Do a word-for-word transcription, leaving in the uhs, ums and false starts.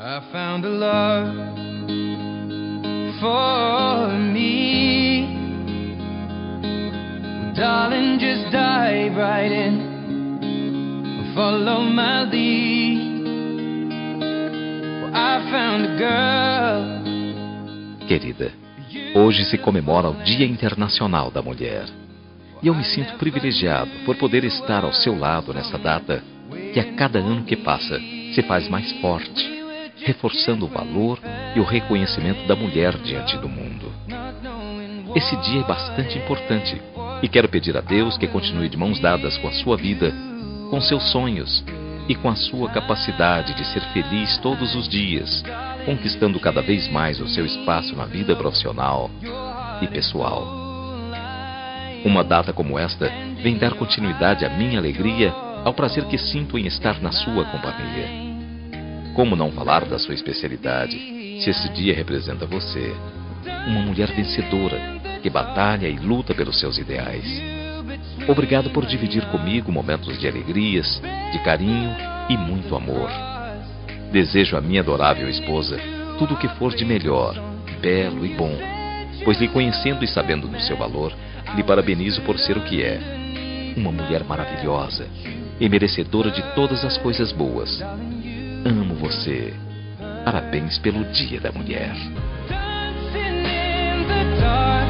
I found a love for me. Darling, just dive right in, follow my lead. Well, I found a girl. Querida, hoje se comemora o Dia Internacional da Mulher. E eu me sinto privilegiado por poder estar ao seu lado nessa data que a cada ano que passa se faz mais forte, reforçando o valor e o reconhecimento da mulher diante do mundo. Esse dia é bastante importante e quero pedir a Deus que continue de mãos dadas com a sua vida, com seus sonhos e com a sua capacidade de ser feliz todos os dias, conquistando cada vez mais o seu espaço na vida profissional e pessoal. Uma data como esta vem dar continuidade à minha alegria, ao prazer que sinto em estar na sua companhia. Como não falar da sua especialidade, se esse dia representa você, uma mulher vencedora, que batalha e luta pelos seus ideais. Obrigado por dividir comigo momentos de alegrias, de carinho e muito amor. Desejo à minha adorável esposa tudo o que for de melhor, belo e bom, pois lhe conhecendo e sabendo do seu valor, lhe parabenizo por ser o que é, uma mulher maravilhosa e merecedora de todas as coisas boas. Amo você. Parabéns pelo Dia da Mulher. Dancing in the dark.